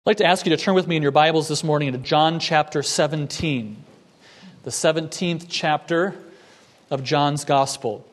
I'd like to ask you to turn with me in your Bibles this morning into John chapter 17, the 17th chapter of John's Gospel.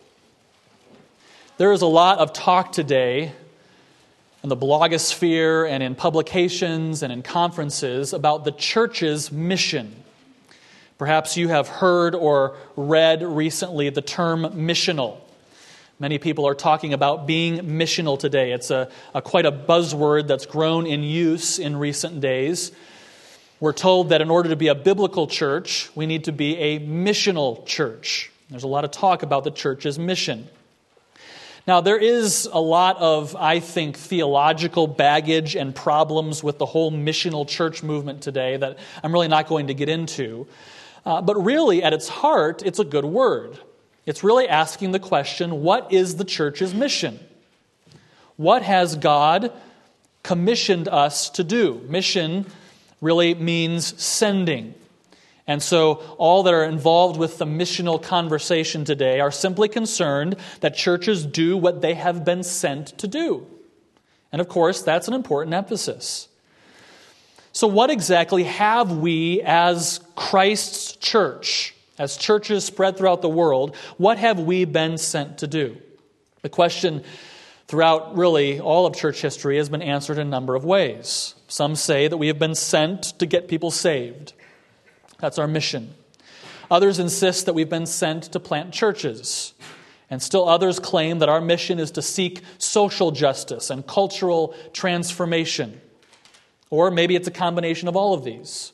There is a lot of talk today in the blogosphere and in publications and in conferences about the church's mission. Perhaps you have heard or read recently the term missional. Many people are talking about being missional today. It's quite a buzzword that's grown in use in recent days. We're told that in order to be a biblical church, we need to be a missional church. There's a lot of talk about the church's mission. Now, there is a lot of, I think, theological baggage and problems with the whole missional church movement today that I'm really not going to get into. But really, at its heart, it's a good word. It's really asking the question, what is the church's mission? What has God commissioned us to do? Mission really means sending. And so all that are involved with the missional conversation today are simply concerned that churches do what they have been sent to do. And of course, that's an important emphasis. So what exactly have we as Christ's church, as churches spread throughout the world, what have we been sent to do? The question throughout really all of church history has been answered in a number of ways. Some say that we have been sent to get people saved. That's our mission. Others insist that we've been sent to plant churches. And still others claim that our mission is to seek social justice and cultural transformation. Or maybe it's a combination of all of these.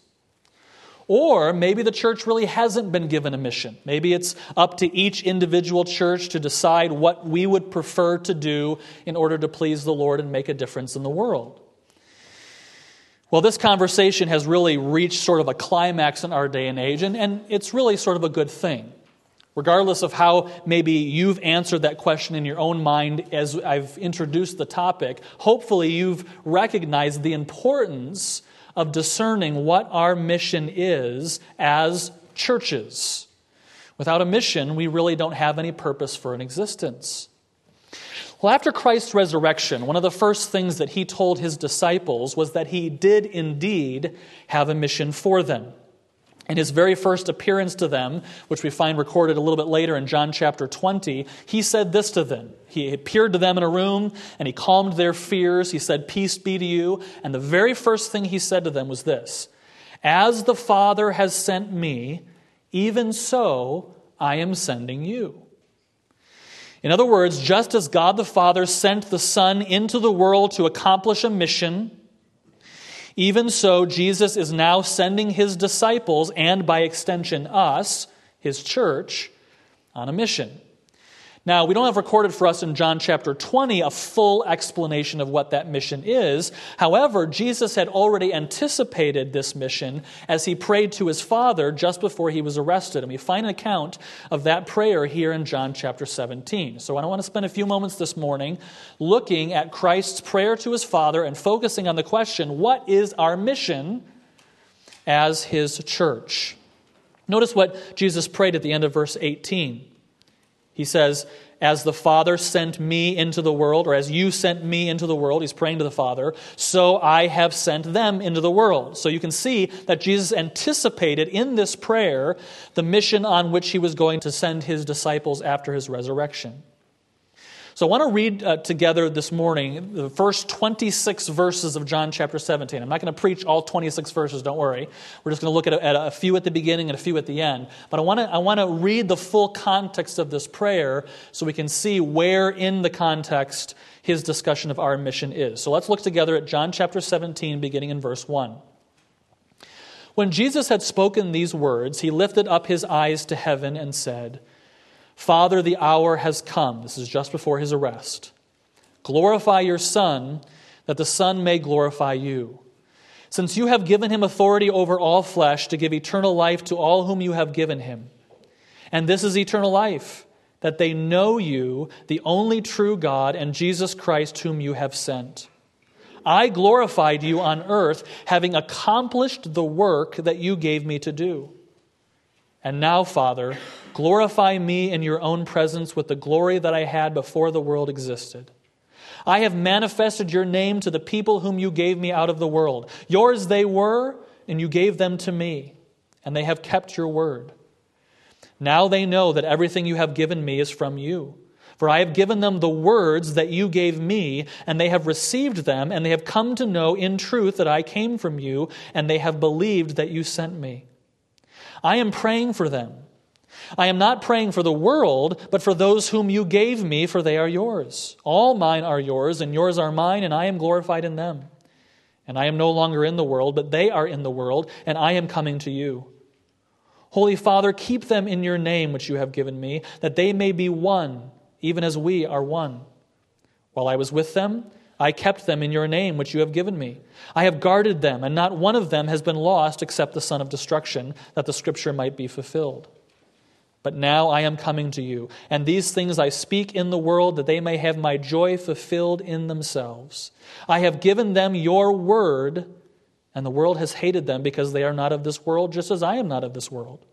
Or maybe the church really hasn't been given a mission. Maybe it's up to each individual church to decide what we would prefer to do in order to please the Lord and make a difference in the world. Well, this conversation has really reached sort of a climax in our day and age, and it's really sort of a good thing. Regardless of how maybe you've answered that question in your own mind as I've introduced the topic, hopefully you've recognized the importance of discerning what our mission is as churches. Without a mission, we really don't have any purpose for an existence. Well, after Christ's resurrection, one of the first things that he told his disciples was that he did indeed have a mission for them. In his very first appearance to them, which we find recorded a little bit later in John chapter 20, he said this to them. He appeared to them in a room and he calmed their fears. He said, "Peace be to you." And the very first thing he said to them was this: "As the Father has sent me, even so I am sending you." In other words, just as God the Father sent the Son into the world to accomplish a mission, even so, Jesus is now sending his disciples, and by extension us, his church, on a mission. Now, we don't have recorded for us in John chapter 20 a full explanation of what that mission is. However, Jesus had already anticipated this mission as he prayed to his Father just before he was arrested. And we find an account of that prayer here in John chapter 17. So I want to spend a few moments this morning looking at Christ's prayer to his Father and focusing on the question, what is our mission as his church? Notice what Jesus prayed at the end of verse 18. He says, "As the Father sent me into the world," or "as you sent me into the world," he's praying to the Father, "so I have sent them into the world." So you can see that Jesus anticipated in this prayer the mission on which he was going to send his disciples after his resurrection. So I want to read together this morning the first 26 verses of John chapter 17. I'm not going to preach all 26 verses, don't worry. We're just going to look at a few at the beginning and a few at the end. But I want to read the full context of this prayer so we can see where in the context his discussion of our mission is. So let's look together at John chapter 17, beginning in verse 1. When Jesus had spoken these words, he lifted up his eyes to heaven and said, "Father, the hour has come." This is just before his arrest. "Glorify your Son, that the Son may glorify you. Since you have given him authority over all flesh to give eternal life to all whom you have given him. And this is eternal life, that they know you, the only true God, and Jesus Christ whom you have sent. I glorified you on earth, having accomplished the work that you gave me to do. And now, Father, glorify me in your own presence with the glory that I had before the world existed. I have manifested your name to the people whom you gave me out of the world. Yours they were, and you gave them to me, and they have kept your word. Now they know that everything you have given me is from you. For I have given them the words that you gave me, and they have received them, and they have come to know in truth that I came from you, and they have believed that you sent me. I am praying for them. I am not praying for the world, but for those whom you gave me, for they are yours. All mine are yours, and yours are mine, and I am glorified in them. And I am no longer in the world, but they are in the world, and I am coming to you. Holy Father, keep them in your name which you have given me, that they may be one, even as we are one. While I was with them, I kept them in your name which you have given me. I have guarded them, and not one of them has been lost except the son of destruction, that the scripture might be fulfilled. But now I am coming to you, and these things I speak in the world, that they may have my joy fulfilled in themselves. I have given them your word, and the world has hated them because they are not of this world, just as I am not of this world.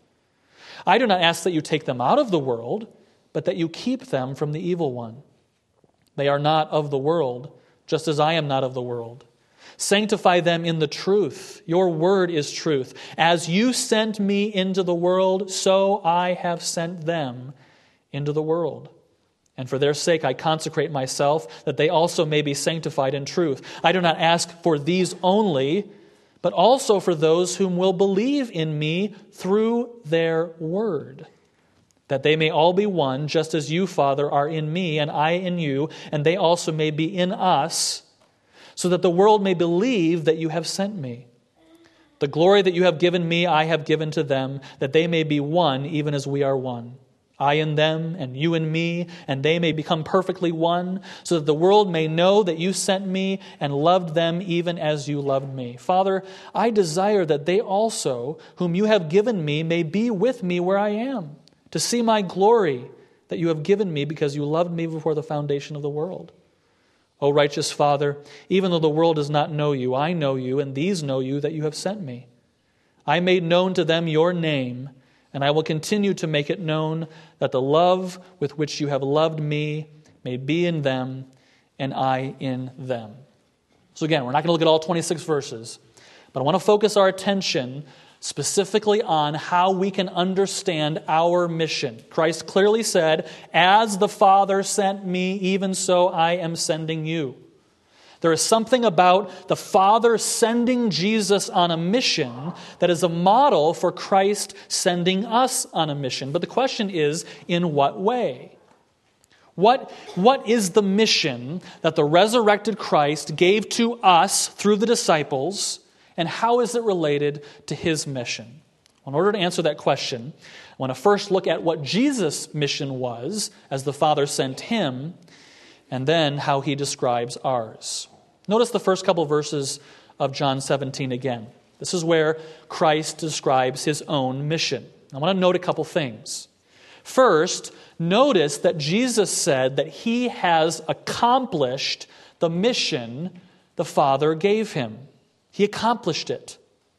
I do not ask that you take them out of the world, but that you keep them from the evil one. They are not of the world, just as I am not of the world. Sanctify them in the truth. Your word is truth. As you sent me into the world, so I have sent them into the world. And for their sake I consecrate myself, that they also may be sanctified in truth. I do not ask for these only, but also for those whom will believe in me through their word, that they may all be one, just as you, Father, are in me and I in you, and they also may be in us, so that the world may believe that you have sent me. The glory that you have given me, I have given to them, that they may be one, even as we are one. I in them, and you in me, and they may become perfectly one, so that the world may know that you sent me and loved them even as you loved me. Father, I desire that they also, whom you have given me, may be with me where I am, to see my glory that you have given me because you loved me before the foundation of the world. O righteous Father, even though the world does not know you, I know you, and these know you that you have sent me. I made known to them your name, and I will continue to make it known, that the love with which you have loved me may be in them, and I in them. So again, we're not going to look at all 26 verses, but I want to focus our attention specifically on how we can understand our mission. Christ clearly said, as the Father sent me, even so I am sending you. There is something about the Father sending Jesus on a mission that is a model for Christ sending us on a mission. But the question is, in what way? What is the mission that the resurrected Christ gave to us through the disciples, and how is it related to his mission? In order to answer that question, I want to first look at what Jesus' mission was as the Father sent him, and then how he describes ours. Notice the first couple verses of John 17 again. This is where Christ describes his own mission. I want to note a couple things. First, notice that Jesus said that he has accomplished the mission the Father gave him. He accomplished it.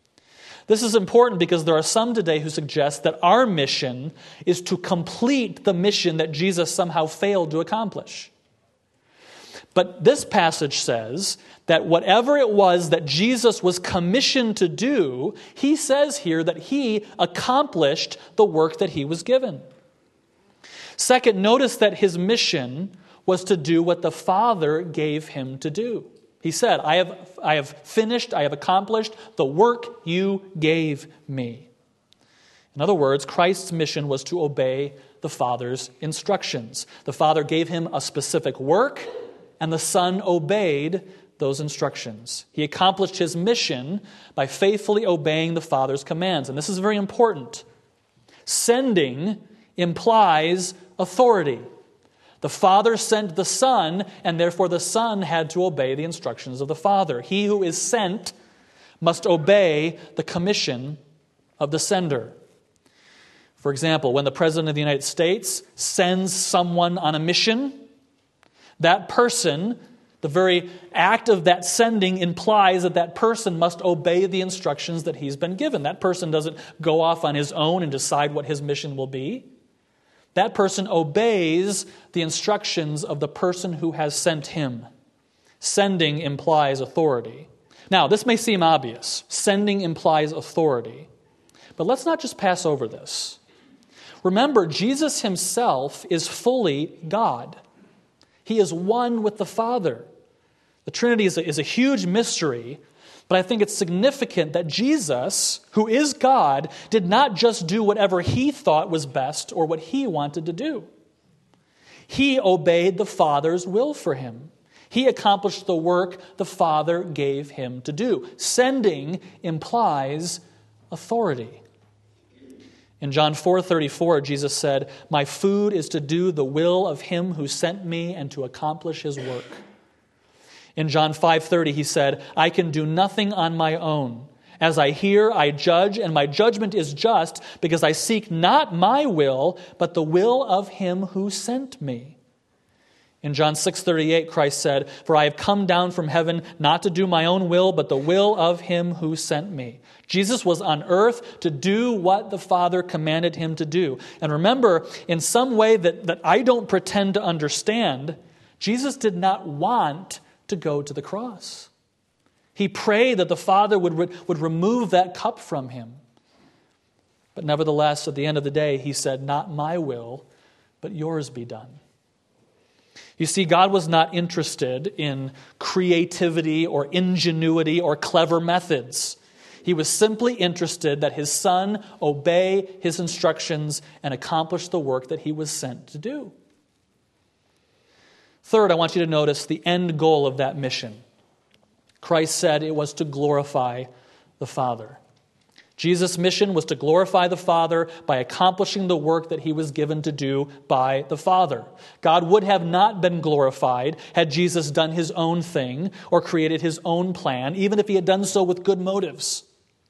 This is important because there are some today who suggest that our mission is to complete the mission that Jesus somehow failed to accomplish. But this passage says that whatever it was that Jesus was commissioned to do, he says here that he accomplished the work that he was given. Second, notice that his mission was to do what the Father gave him to do. He said, I have finished, I have accomplished the work you gave me. In other words, Christ's mission was to obey the Father's instructions. The Father gave him a specific work, and the Son obeyed those instructions. He accomplished his mission by faithfully obeying the Father's commands. And this is very important. Sending implies authority. The Father sent the Son, and therefore the Son had to obey the instructions of the Father. He who is sent must obey the commission of the sender. For example, when the President of the United States sends someone on a mission, that person, the very act of that sending implies that that person must obey the instructions that he's been given. That person doesn't go off on his own and decide what his mission will be. That person obeys the instructions of the person who has sent him. Sending implies authority. Now, this may seem obvious. Sending implies authority. But let's not just pass over this. Remember, Jesus himself is fully God. He is one with the Father. The Trinity is a huge mystery, but I think it's significant that Jesus, who is God, did not just do whatever he thought was best or what he wanted to do. He obeyed the Father's will for him. He accomplished the work the Father gave him to do. Sending implies authority. In John 4:34, Jesus said, "My food is to do the will of him who sent me and to accomplish his work." In John 5:30, he said, "I can do nothing on my own. As I hear, I judge, and my judgment is just, because I seek not my will, but the will of him who sent me." In John 6:38, Christ said, "For I have come down from heaven not to do my own will, but the will of him who sent me." Jesus was on earth to do what the Father commanded him to do. And remember, in some way that I don't pretend to understand, Jesus did not want to go to the cross. He prayed that the Father would remove that cup from him. But nevertheless, at the end of the day, he said, "Not my will, but yours be done." You see, God was not interested in creativity or ingenuity or clever methods. He was simply interested that his Son obey his instructions and accomplish the work that he was sent to do. Third, I want you to notice the end goal of that mission. Christ said it was to glorify the Father. Jesus' mission was to glorify the Father by accomplishing the work that he was given to do by the Father. God would have not been glorified had Jesus done his own thing or created his own plan, even if he had done so with good motives.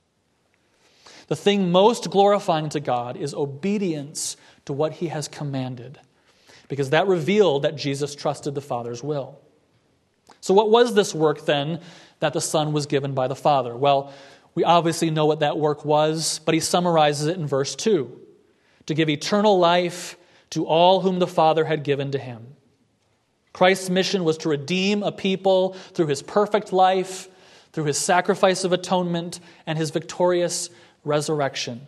The thing most glorifying to God is obedience to what he has commanded, because that revealed that Jesus trusted the Father's will. So what was this work then that the Son was given by the Father? Well, we obviously know what that work was, but he summarizes it in verse 2. To give eternal life to all whom the Father had given to him. Christ's mission was to redeem a people through his perfect life, through his sacrifice of atonement, and his victorious resurrection.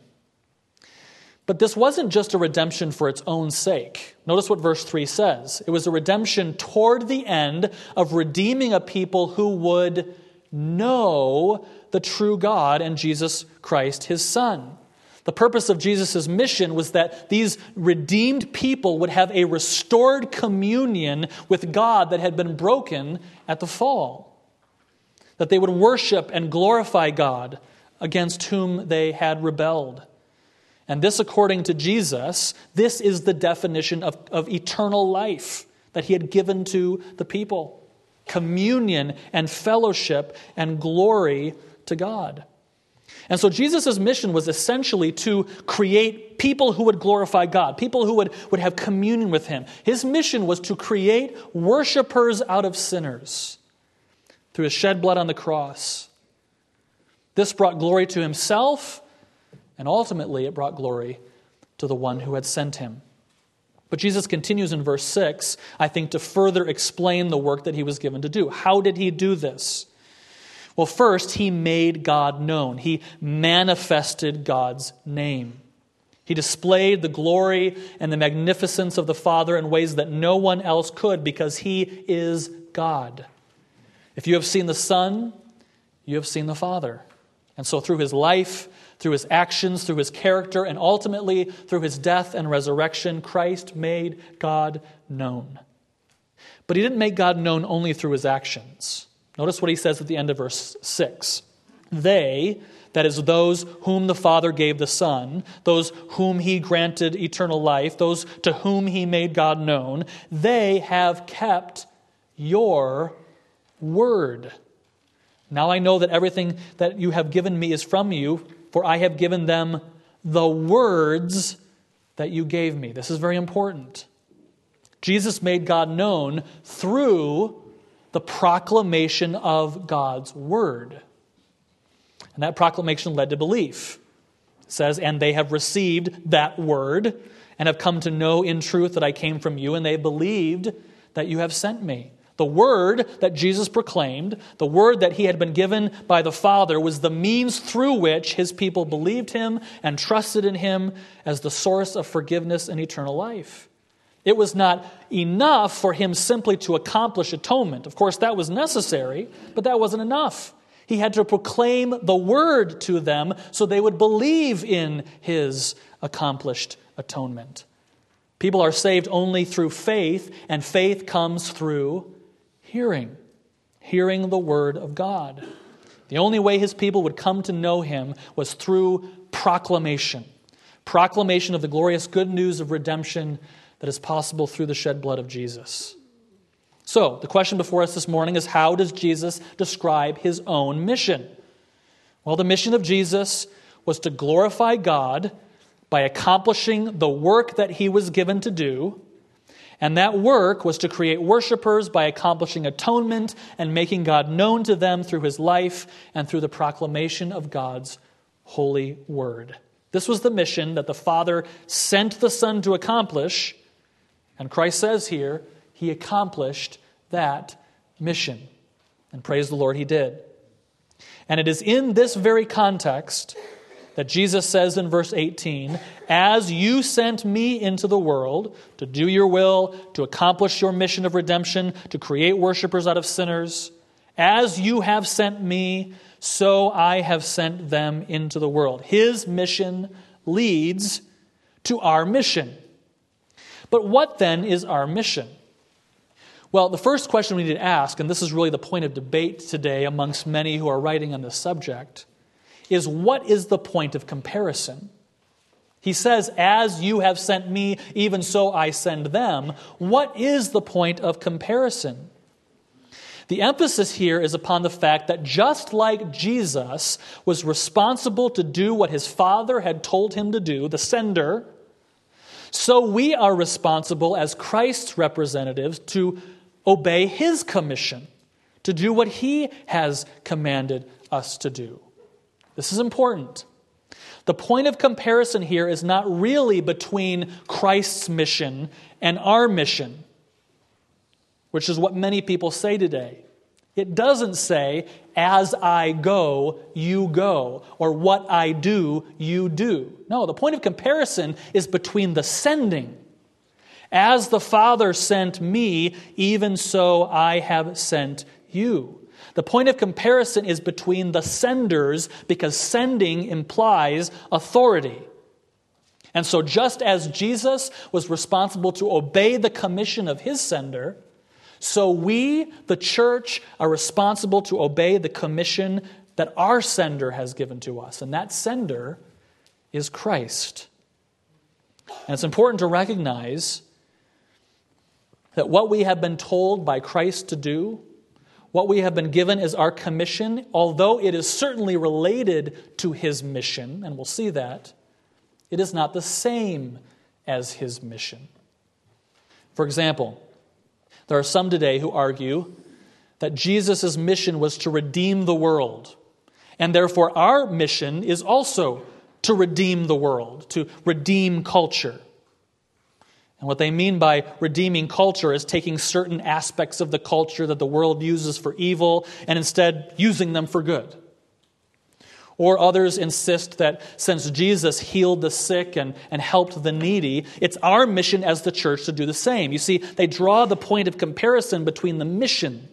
But this wasn't just a redemption for its own sake. Notice what verse 3 says. It was a redemption toward the end of redeeming a people who would know the true God and Jesus Christ, his Son. The purpose of Jesus' mission was that these redeemed people would have a restored communion with God that had been broken at the fall. That they would worship and glorify God against whom they had rebelled. And this, according to Jesus, this is the definition of eternal life that he had given to the people. Communion and fellowship and glory to God. And so Jesus' mission was essentially to create people who would glorify God, people who would have communion with him. His mission was to create worshipers out of sinners through his shed blood on the cross. This brought glory to himself, and ultimately it brought glory to the one who had sent him. But Jesus continues in verse 6, I think, to further explain the work that he was given to do. How did he do this? Well, first, he made God known. He manifested God's name. He displayed the glory and the magnificence of the Father in ways that no one else could, because he is God. If you have seen the Son, you have seen the Father. And so through his life, through his actions, through his character, and ultimately through his death and resurrection, Christ made God known. But he didn't make God known only through his actions. Notice what he says at the end of verse 6. They, that is those whom the Father gave the Son, those whom he granted eternal life, those to whom he made God known, they have kept your word. Now I know that everything that you have given me is from you, for I have given them the words that you gave me. This is very important. Jesus made God known through the proclamation of God's word. And that proclamation led to belief. It says, and they have received that word and have come to know in truth that I came from you, and they believed that you have sent me. The word that Jesus proclaimed, the word that he had been given by the Father, was the means through which his people believed him and trusted in him as the source of forgiveness and eternal life. It was not enough for him simply to accomplish atonement. Of course, that was necessary, but that wasn't enough. He had to proclaim the word to them so they would believe in his accomplished atonement. People are saved only through faith, and faith comes through hearing the word of God. The only way his people would come to know him was through proclamation of the glorious good news of redemption that is possible through the shed blood of Jesus. So, the question before us this morning is, how does Jesus describe his own mission? Well, the mission of Jesus was to glorify God by accomplishing the work that he was given to do, and that work was to create worshipers by accomplishing atonement and making God known to them through his life and through the proclamation of God's holy word. This was the mission that the Father sent the Son to accomplish, and Christ says here, he accomplished that mission. And praise the Lord, he did. And it is in this very context that Jesus says in verse 18, "As you sent me into the world to do your will, to accomplish your mission of redemption, to create worshipers out of sinners, as you have sent me, so I have sent them into the world." His mission leads to our mission. But what then is our mission? Well, the first question we need to ask, and this is really the point of debate today amongst many who are writing on this subject, is what is the point of comparison? He says, "As you have sent me, even so I send them." What is the point of comparison? The emphasis here is upon the fact that just like Jesus was responsible to do what his Father had told him to do, the sender, so we are responsible as Christ's representatives to obey his commission, to do what he has commanded us to do. This is important. The point of comparison here is not really between Christ's mission and our mission, which is what many people say today. It doesn't say, "As I go, you go," or "What I do, you do." No, the point of comparison is between the sending. "As the Father sent me, even so I have sent you." The point of comparison is between the senders, because sending implies authority. And so just as Jesus was responsible to obey the commission of his sender, so we, the church, are responsible to obey the commission that our sender has given to us. And that sender is Christ. And it's important to recognize that what we have been told by Christ to do, what we have been given as our commission, although it is certainly related to his mission, and we'll see that, it is not the same as his mission. For example, there are some today who argue that Jesus' mission was to redeem the world, and therefore our mission is also to redeem the world, to redeem culture. And what they mean by redeeming culture is taking certain aspects of the culture that the world uses for evil and instead using them for good. Or others insist that since Jesus healed the sick and helped the needy, it's our mission as the church to do the same. You see, they draw the point of comparison between the mission.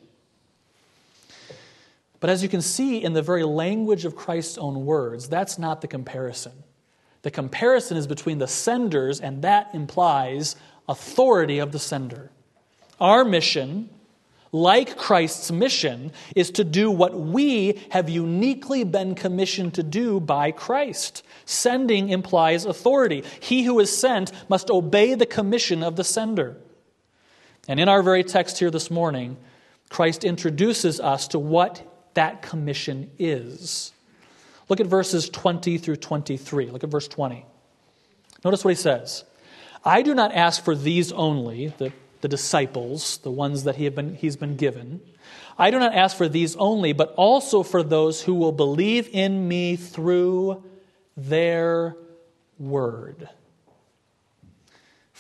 But as you can see in the very language of Christ's own words, that's not the comparison. The comparison is between the senders, and that implies authority of the sender. Our mission, like Christ's mission, is to do what we have uniquely been commissioned to do by Christ. Sending implies authority. He who is sent must obey the commission of the sender. And in our very text here this morning, Christ introduces us to what that commission is. Look at verses 20 through 23. Look at verse 20. Notice what he says. "I do not ask for these only," the disciples, the ones that he's been given. "I do not ask for these only, but also for those who will believe in me through their word."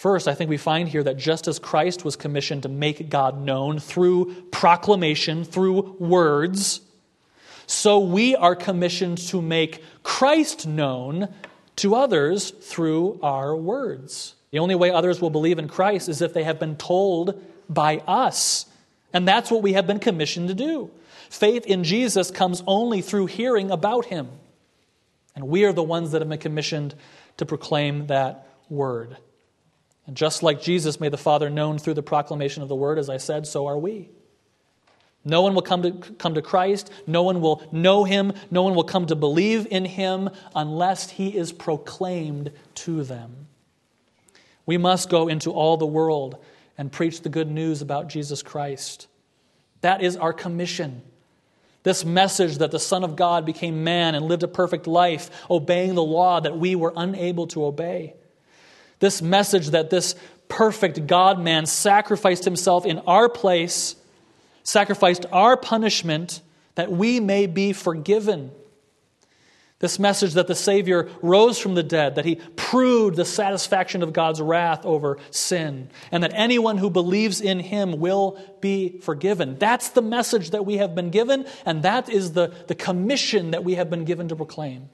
First, I think we find here that just as Christ was commissioned to make God known through proclamation, through words, so we are commissioned to make Christ known to others through our words. The only way others will believe in Christ is if they have been told by us. And that's what we have been commissioned to do. Faith in Jesus comes only through hearing about him. And we are the ones that have been commissioned to proclaim that word. And just like Jesus made the Father known through the proclamation of the word, as I said, so are we. No one will come to Christ. No one will know him. No one will come to believe in him unless he is proclaimed to them. We must go into all the world and preach the good news about Jesus Christ. That is our commission. This message that the Son of God became man and lived a perfect life, obeying the law that we were unable to obey. This message that this perfect God-man sacrificed himself in our place, sacrificed our punishment that we may be forgiven. This message that the Savior rose from the dead, that he proved the satisfaction of God's wrath over sin, and that anyone who believes in him will be forgiven. That's the message that we have been given, and that is the commission that we have been given to proclaim.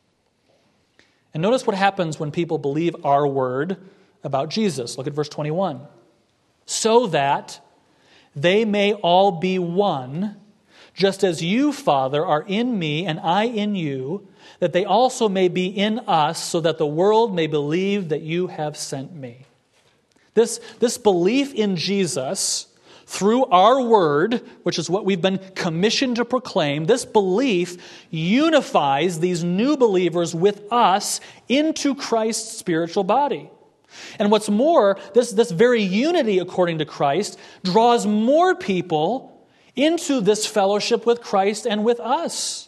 And notice what happens when people believe our word about Jesus. Look at verse 21. So that they may all be one, just as you, Father, are in me and I in you, that they also may be in us, so that the world may believe that you have sent me. This belief in Jesus through our word, which is what we've been commissioned to proclaim, this belief unifies these new believers with us into Christ's spiritual body. And what's more, this very unity, according to Christ, draws more people into this fellowship with Christ and with us.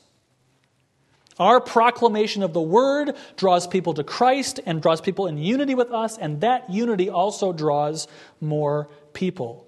Our proclamation of the word draws people to Christ and draws people in unity with us, and that unity also draws more people.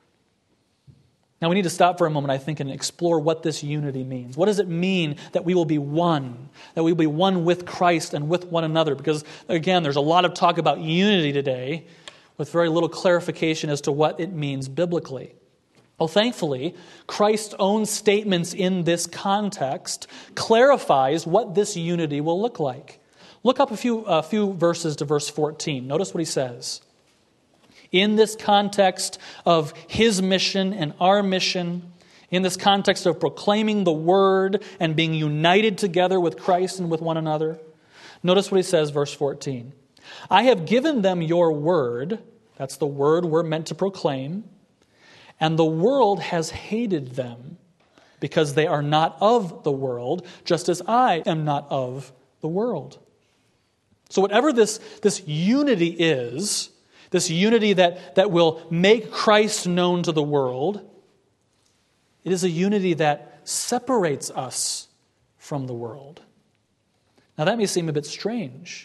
Now we need to stop for a moment, I think, and explore what this unity means. What does it mean that we will be one? That we will be one with Christ and with one another? Because, again, there's a lot of talk about unity today with very little clarification as to what it means biblically. Well, thankfully, Christ's own statements in this context clarifies what this unity will look like. Look up a few verses to verse 14. Notice what he says. In this context of his mission and our mission, in this context of proclaiming the word and being united together with Christ and with one another, notice what he says, verse 14. I have given them your word, that's the word we're meant to proclaim, and the world has hated them because they are not of the world, just as I am not of the world. So whatever this unity is, this unity that will make Christ known to the world, it is a unity that separates us from the world. Now that may seem a bit strange.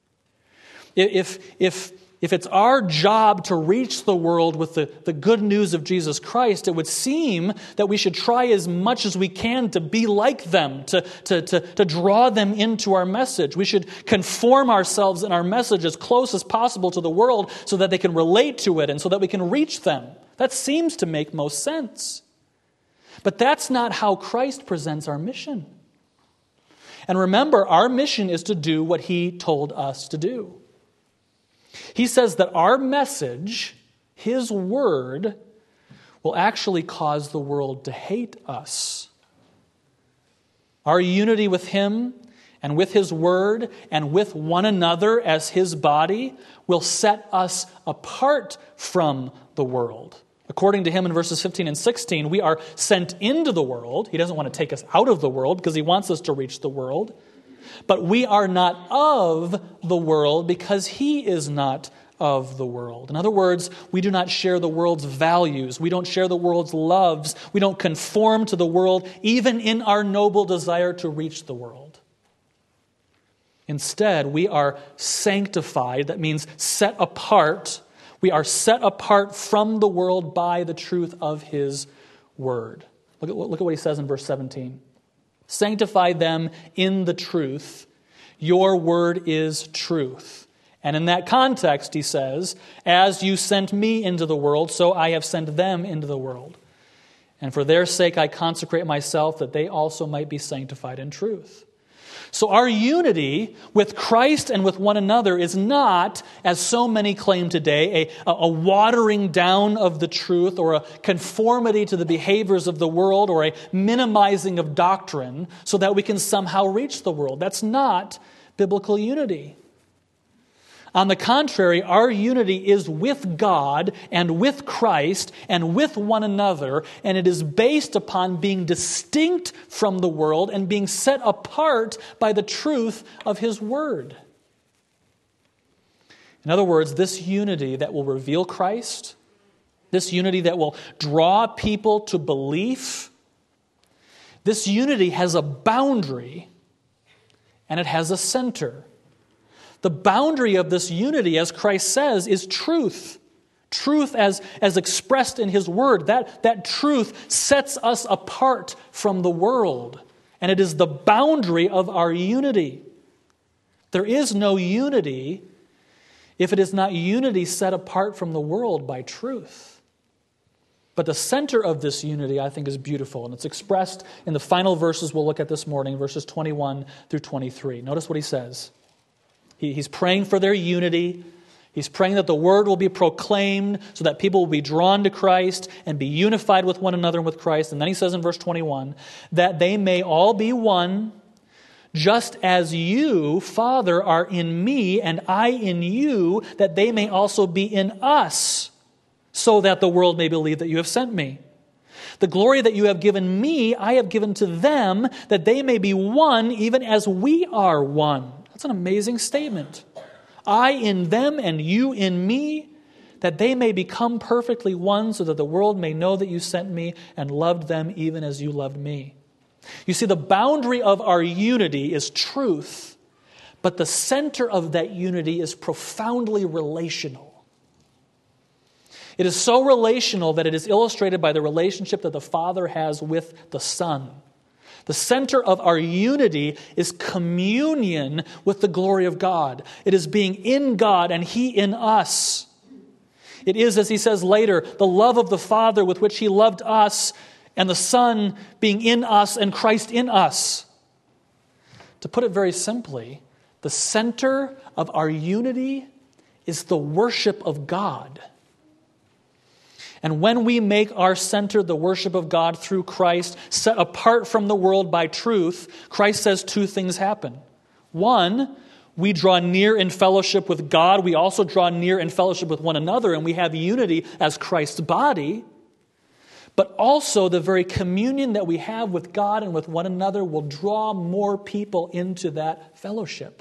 If it's our job to reach the world with the good news of Jesus Christ, it would seem that we should try as much as we can to be like them, to draw them into our message. We should conform ourselves in our message as close as possible to the world so that they can relate to it and so that we can reach them. That seems to make most sense. But that's not how Christ presents our mission. And remember, our mission is to do what he told us to do. He says that our message, his word, will actually cause the world to hate us. Our unity with him and with his word and with one another as his body will set us apart from the world. According to him in verses 15 and 16, we are sent into the world. He doesn't want to take us out of the world because he wants us to reach the world. But we are not of the world because he is not of the world. In other words, we do not share the world's values. We don't share the world's loves. We don't conform to the world, even in our noble desire to reach the world. Instead, we are sanctified. That means set apart. We are set apart from the world by the truth of his word. Look at what he says in verse 17. Sanctify them in the truth. Your word is truth. And in that context, he says, as you sent me into the world, so I have sent them into the world. And for their sake I consecrate myself, that they also might be sanctified in truth. So our unity with Christ and with one another is not, as so many claim today, a watering down of the truth or a conformity to the behaviors of the world or a minimizing of doctrine so that we can somehow reach the world. That's not biblical unity. On the contrary, our unity is with God and with Christ and with one another, and it is based upon being distinct from the world and being set apart by the truth of His Word. In other words, this unity that will reveal Christ, this unity that will draw people to belief, this unity has a boundary and it has a center. The boundary of this unity, as Christ says, is truth. Truth as expressed in His Word. That truth sets us apart from the world. And it is the boundary of our unity. There is no unity if it is not unity set apart from the world by truth. But the center of this unity, I think, is beautiful. And it's expressed in the final verses we'll look at this morning, verses 21 through 23. Notice what he says. He's praying for their unity. He's praying that the word will be proclaimed so that people will be drawn to Christ and be unified with one another and with Christ. And then he says in verse 21, that they may all be one, just as you, Father, are in me and I in you, that they may also be in us, so that the world may believe that you have sent me. The glory that you have given me, I have given to them, that they may be one, even as we are one. That's an amazing statement. I in them and you in me, that they may become perfectly one, so that the world may know that you sent me and loved them even as you loved me. You see, the boundary of our unity is truth, but the center of that unity is profoundly relational. It is so relational that it is illustrated by the relationship that the Father has with the Son. The center of our unity is communion with the glory of God. It is being in God and He in us. It is, as he says later, the love of the Father with which He loved us, and the Son being in us and Christ in us. To put it very simply, the center of our unity is the worship of God. And when we make our center the worship of God through Christ, set apart from the world by truth, Christ says two things happen. One, we draw near in fellowship with God. We also draw near in fellowship with one another, and we have unity as Christ's body. But also the very communion that we have with God and with one another will draw more people into that fellowship.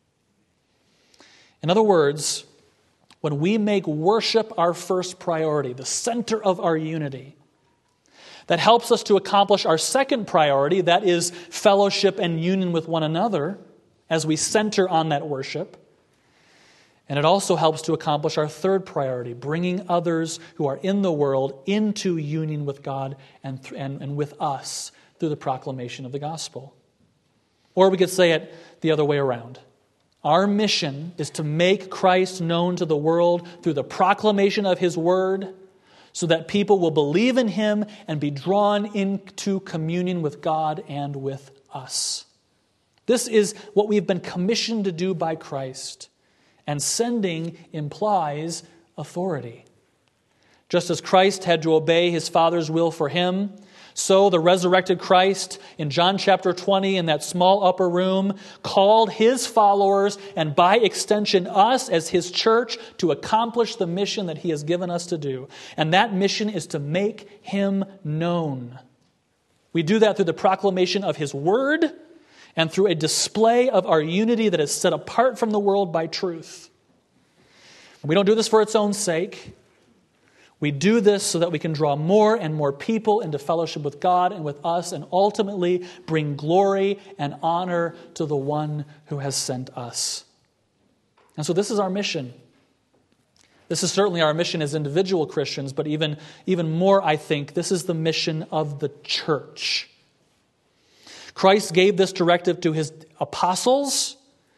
In other words, when we make worship our first priority, the center of our unity, that helps us to accomplish our second priority, that is fellowship and union with one another, as we center on that worship. And it also helps to accomplish our third priority, bringing others who are in the world into union with God and with us through the proclamation of the gospel. Or we could say it the other way around. Our mission is to make Christ known to the world through the proclamation of His Word, so that people will believe in Him and be drawn into communion with God and with us. This is what we've been commissioned to do by Christ. And sending implies authority. Just as Christ had to obey His Father's will for Him, so the resurrected Christ in John chapter 20 in that small upper room called His followers and by extension us as His church to accomplish the mission that He has given us to do. And that mission is to make Him known. We do that through the proclamation of His Word and through a display of our unity that is set apart from the world by truth. We don't do this for its own sake. We do this so that we can draw more and more people into fellowship with God and with us and ultimately bring glory and honor to the one who has sent us. And so this is our mission. This is certainly our mission as individual Christians, but even more, I think, this is the mission of the church. Christ gave this directive to His apostles,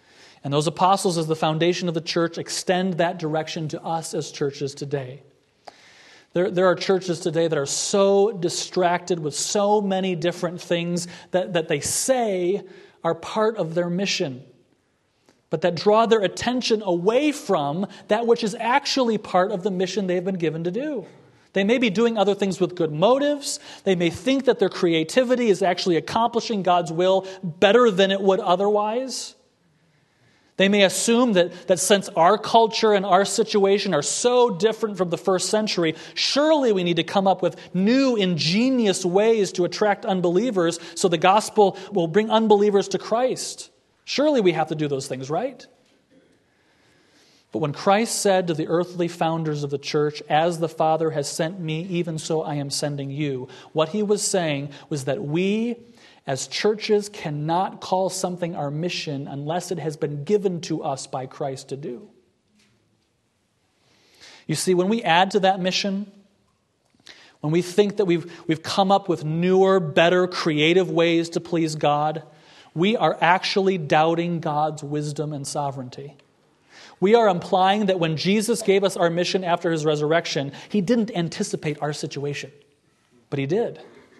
And those apostles, as the foundation of the church, extend that direction to us as churches today. There are churches today that are so distracted with so many different things that they say are part of their mission, but that draw their attention away from that which is actually part of the mission they've been given to do. They may be doing other things with good motives. They may think that their creativity is actually accomplishing God's will better than it would otherwise. They may assume that since our culture and our situation are so different from the first century, surely we need to come up with new, ingenious ways to attract unbelievers so the gospel will bring unbelievers to Christ. Surely we have to do those things, right? But when Christ said to the earthly founders of the church, "As the Father has sent me, even so I am sending you," what he was saying was that we, as churches, cannot call something our mission unless it has been given to us by Christ to do. You see, when we add to that mission, when we think that we've come up with newer, better, creative ways to please God, we are actually doubting God's wisdom and sovereignty. We are implying that when Jesus gave us our mission after his resurrection, he didn't anticipate our situation, but he did.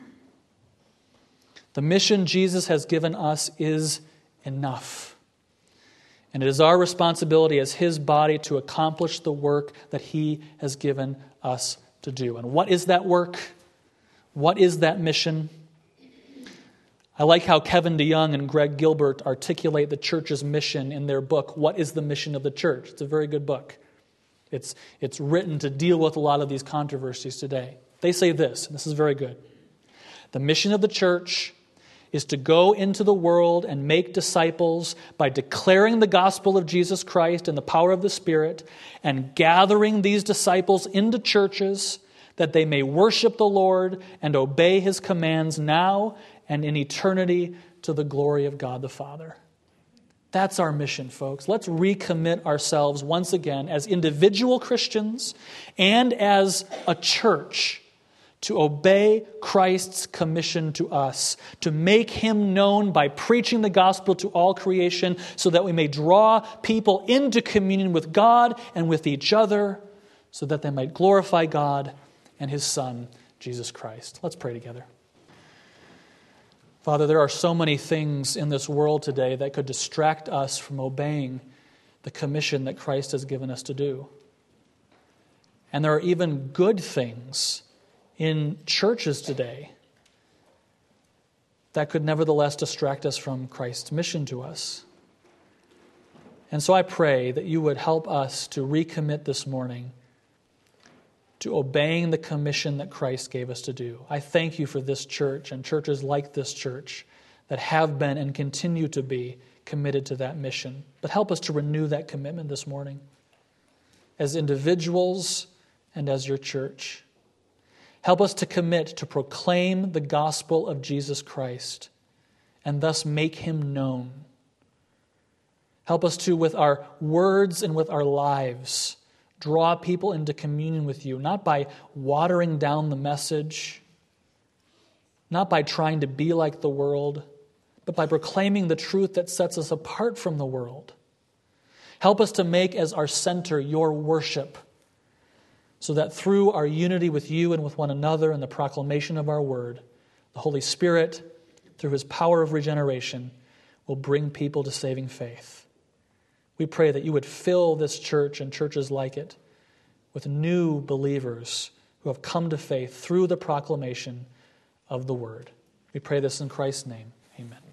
The mission Jesus has given us is enough. And it is our responsibility as his body to accomplish the work that he has given us to do. And what is that work? What is that mission? I like how Kevin DeYoung and Greg Gilbert articulate the church's mission in their book, What is the Mission of the Church? It's a very good book. It's written to deal with a lot of these controversies today. They say this, and this is very good. The mission of the church is to go into the world and make disciples by declaring the gospel of Jesus Christ and the power of the Spirit and gathering these disciples into churches that they may worship the Lord and obey his commands now and in eternity to the glory of God the Father. That's our mission, folks. Let's recommit ourselves once again as individual Christians and as a church to obey Christ's commission to us, to make him known by preaching the gospel to all creation so that we may draw people into communion with God and with each other so that they might glorify God and his Son, Jesus Christ. Let's pray together. Father, there are so many things in this world today that could distract us from obeying the commission that Christ has given us to do. And there are even good things in churches today that could nevertheless distract us from Christ's mission to us. And so I pray that you would help us to recommit this morning to obeying the commission that Christ gave us to do. I thank you for this church and churches like this church that have been and continue to be committed to that mission. But help us to renew that commitment this morning as individuals and as your church. Help us to commit to proclaim the gospel of Jesus Christ and thus make him known. Help us to, with our words and with our lives, draw people into communion with you, not by watering down the message, not by trying to be like the world, but by proclaiming the truth that sets us apart from the world. Help us to make as our center your worship, so that through our unity with you and with one another and the proclamation of our word, the Holy Spirit, through his power of regeneration, will bring people to saving faith. We pray that you would fill this church and churches like it with new believers who have come to faith through the proclamation of the word. We pray this in Christ's name. Amen.